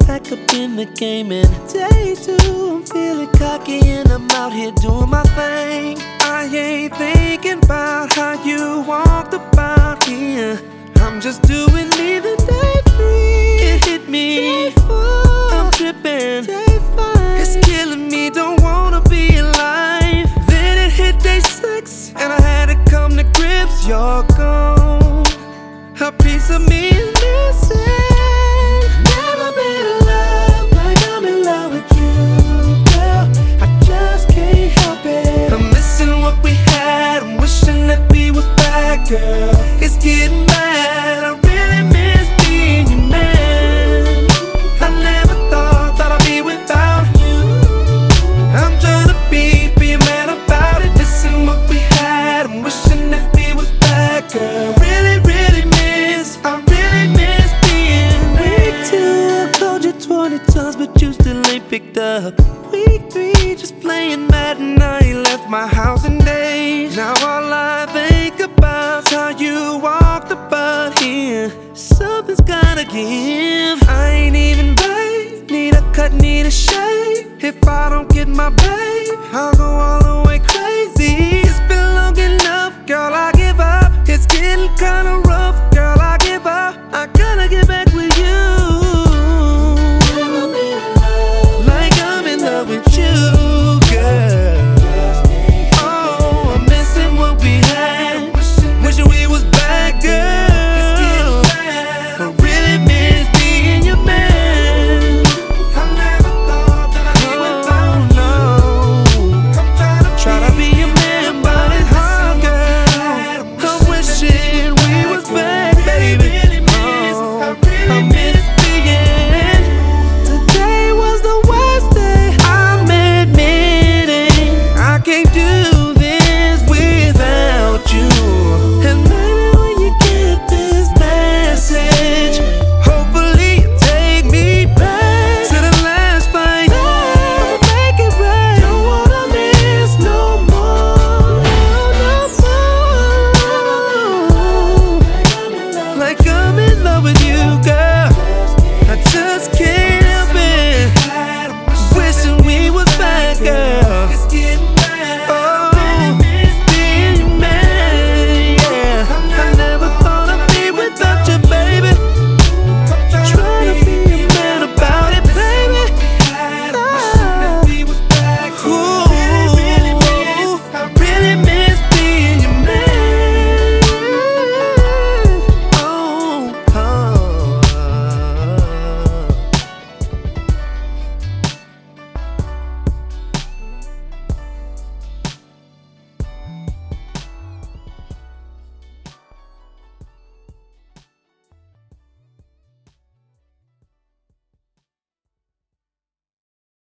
back up in the game, and day two, I'm feeling cocky and I'm out here doing my thing. I ain't thinking about how you walked about here. I'm just doing me. The day three, it hit me. Day four, I'm tripping. Day five, it's killing me. Don't wanna be alive. Then it hit day six, and I had to come to grips. You're gone. A piece of me is missing. Never been in love like I'm in love with you, girl. I just can't help it. I'm missing what we had. I'm wishing that we were back, girl. It's getting bad. I really miss being your man. I never thought I'd be without you. I'm trying to be a man about it. Missing what we had. I'm wishing that we were back, girl. I really miss being week two, I called you 20 times, but you still ain't picked up. Week three, just playing Madden, I ain't left my house in days. Now all I think about is how you walked about here. Something's gotta give. I ain't even babe. Need a cut, need a shave. If I don't get my babe, I'll go all the way.